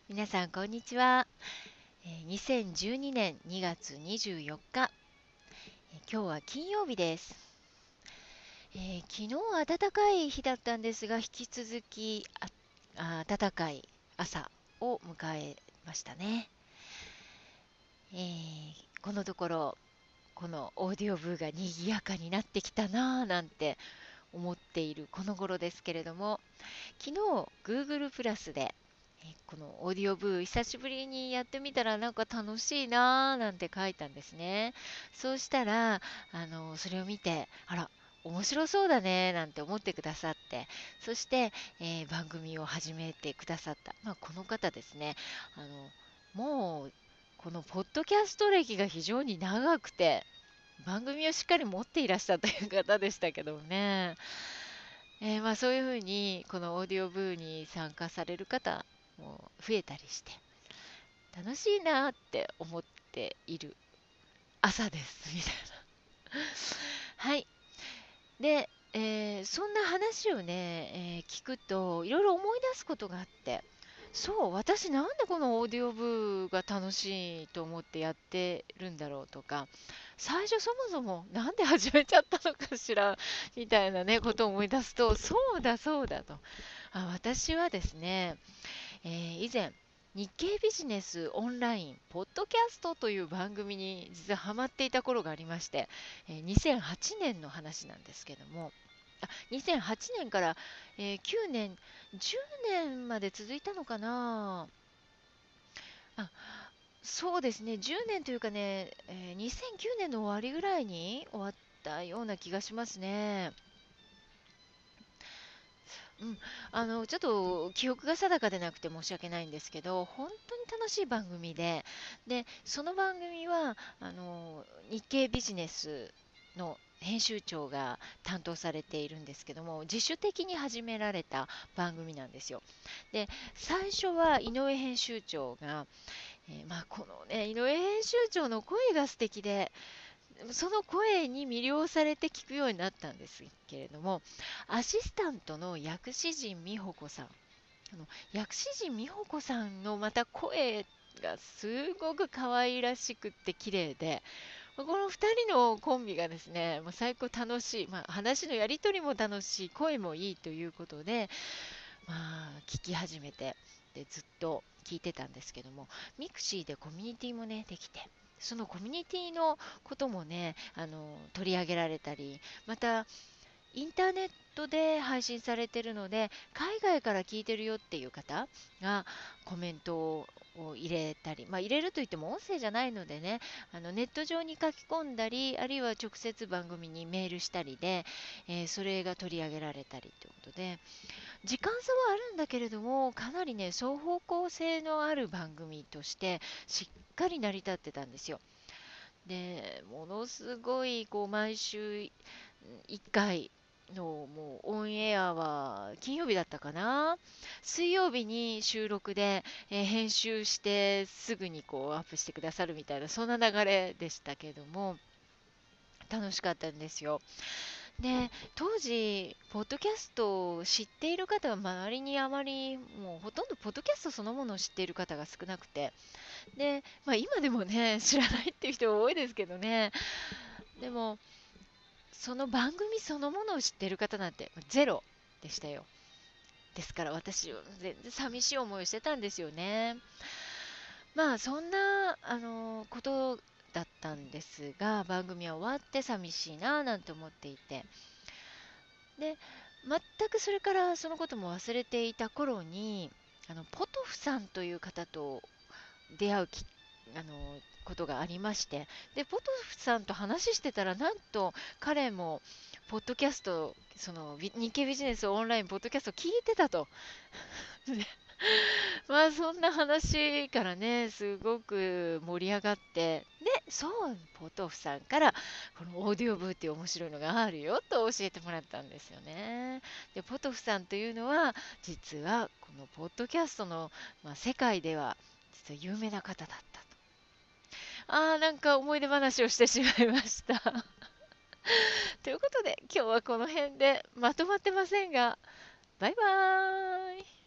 皆さん、こんにちは。2012年2月24日、今日は金曜日です。昨日は暖かい日だったんですが、引き続き暖かい朝を迎えましたね。このところ、このオーディオブーが賑やかになってきたなぁなんて思っているこの頃ですけれども、昨日 Google プラスでこのオーディオブー久しぶりにやってみたらなんか楽しいなーなんて書いたんですね。そうしたらそれを見て、あら面白そうだねなんて思ってくださって、そして、番組を始めてくださった、この方ですね。もうこのポッドキャスト歴が非常に長くて、番組をしっかり持っていらっしゃったという方でしたけどもね。そういうふうにこのオーディオブーに参加される方も増えたりして楽しいなって思っている朝ですみたいな。はい。で、そんな話をね、聞くといろいろ思い出すことがあって、そう、私なんでこのオーディオブーが楽しいと思ってやってるんだろうとか、最初そもそもなんで始めちゃったのかしらみたいなね、ことを思い出すと、そうだそうだと。私はですね、以前、日経ビジネスオンラインポッドキャストという番組に実はハマっていた頃がありまして、2008年の話なんですけども、2008年から、9年、10年まで続いたのかな。あ、そうですね、10年というかね、2009年の終わりぐらいに終わったような気がしますね。うん、ちょっと記憶が定かでなくて申し訳ないんですけど、本当に楽しい番組で、その番組は、日経ビジネスの編集長が担当されているんですけども、自主的に始められた番組なんですよ。で、最初は井上編集長が、このね、井上編集長の声が素敵で、その声に魅了されて聞くようになったんですけれども、アシスタントの薬師陣美穂子さん、薬師陣美穂子さんのまた声がすごく可愛らしくって綺麗で、この2人のコンビがですね、もう最高楽しい、話のやり取りも楽しい、声もいいということで、聞き始めて、でずっと聞いてたんですけども、ミクシーでコミュニティもねできて、そのコミュニティのこともね取り上げられたり、またインターネットで配信されてるので、海外から聞いてるよっていう方がコメントを入れたり、入れるといっても音声じゃないのでね、ネット上に書き込んだり、あるいは直接番組にメールしたりで、それが取り上げられたりということで、時間差はあるんだけれども、かなりね、双方向性のある番組としてしっかり成り立ってたんですよ。で、ものすごいこう毎週1回のもうオンエアは金曜日だったかな、水曜日に収録で、編集してすぐにこうアップしてくださるみたいな、そんな流れでしたけども、楽しかったんですよ。で、当時ポッドキャストを知っている方は周りにあまり、もうほとんどポッドキャストそのものを知っている方が少なくて、で、今でもね知らないっていう人が多いですけどね。でもその番組そのものを知っている方なんてゼロでしたよ。ですから私は全然寂しい思いをしてたんですよね。そんなことだったんですが、番組は終わって寂しいななんて思っていて、で全くそれからそのことも忘れていた頃に、ポトフさんという方と出会うことがありまして、でポトフさんと話してたら、なんと彼もポッドキャスト、その日経ビジネスオンラインポッドキャスト聞いてたと。でそんな話からね、すごく盛り上がって、でそう、ポトフさんからこのオーディオブーっていう面白いのがあるよと教えてもらったんですよね。でポトフさんというのは実はこのポッドキャストの、世界では実は有名な方だったと。なんか思い出話をしてしまいましたということで今日はこの辺で、まとまってませんが、バイバーイ。